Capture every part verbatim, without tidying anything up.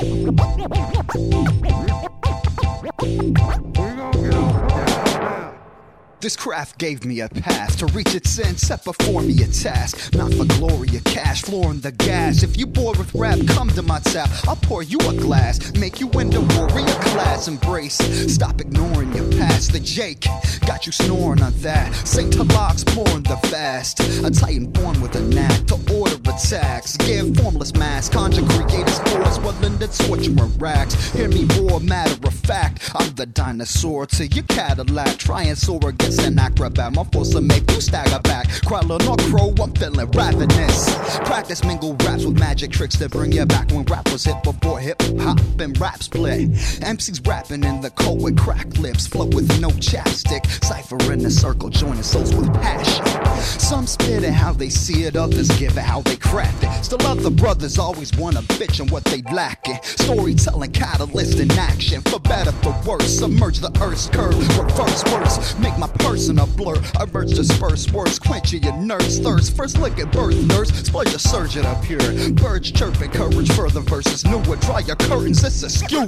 This craft gave me a path to reach its end, set before me a task. Not for glory or cash, flooring the gas. If you bored with rap, come to my tap. I'll pour you a glass, make you into warrior class. Embrace, stop ignoring your past. The Jake got you snoring on that. Saint Halak's pouring the fast. A titan born with a knack to order attacks. Give formless mass, conjure creators force, willing to torture and racks. Hear me roar, matter of fact. I'm the dinosaur to your Cadillac. Try and soar against an acrobat. My force will make you stagger back. Krillin or Crow, I'm feeling ravenous. Practice mingle raps with magic tricks to bring you back when rap was hip before hip hop and rap split. M Cs rapping in the cold with cracked lips, flow with no chapstick. Cypher in a circle, joining souls with passion. Some spit it how they see it, others give it how they craft it. Still other brothers always wanna bitch on what they lacking. Storytelling, catalyst in action. For better, for worse, submerge the earth's curve. Reverse words, make my person a blur. Emerge disperse words, quench your nerves thirst. First look at birth nurse, splurge a surgeon up here. Birds chirping, courage further verses newer. Dry your curtains, it's a skewer.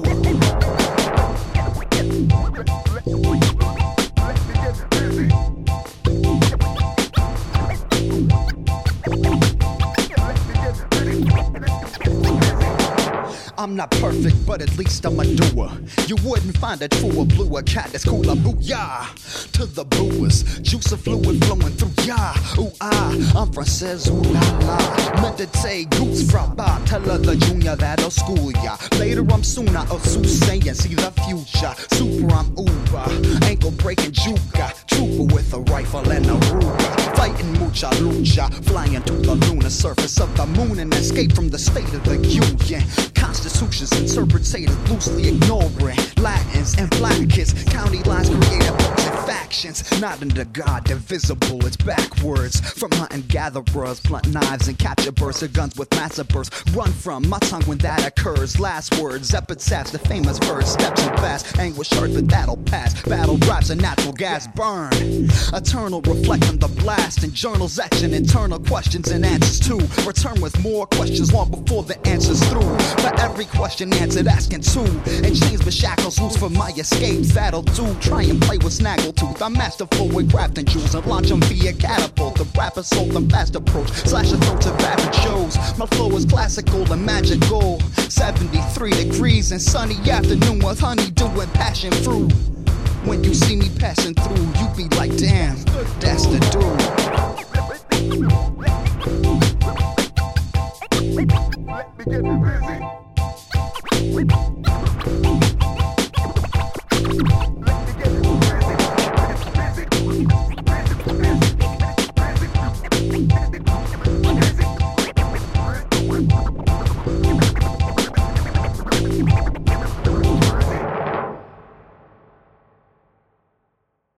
I'm not perfect, but at least I'm a doer. You wouldn't find a truer, bluer cat that's cooler. Booyah! To the booers, juice of fluid flowing through ya. Ooh ah, I'm Frances, ooh la la. Meditate, goose from Bob. Tell her the junior that'll school ya. Later I'm sooner, a soothsayer, see the future. Super, I'm Uber, ankle breaking juka. Trooper with a rifle and a Ruger. Fighting mucha lucha, flying to the lunar surface of the moon and escape from the state of the union. Constitutions interpreted loosely ignoring Latins and black kids. County lines created books and factions. Not under God, divisible, it's backwards. From hunting gatherers, blunt knives and capture bursts of guns with massive bursts. Run from my tongue when that occurs. Last words, epitaphs, the famous verse. Steps and fast, anguish hurt, but that'll pass. Battle raps and natural gas burn. Eternal reflect on the blast. And journals action, internal questions and answers too. Return with more questions long before the answer's through. For every question answered, asking two. And chains with shackles loose for my escapes. That'll do. Try and play with Snaggletooth. I'm masterful with crafting jewels and launch them via catapult. The rapper sold them fast approach. Slash the throats of average shows. My flow is classical and magical. seventy-three degrees and sunny afternoon with honeydew and passion fruit. When you see me passing through, you be like, damn, that's the dude.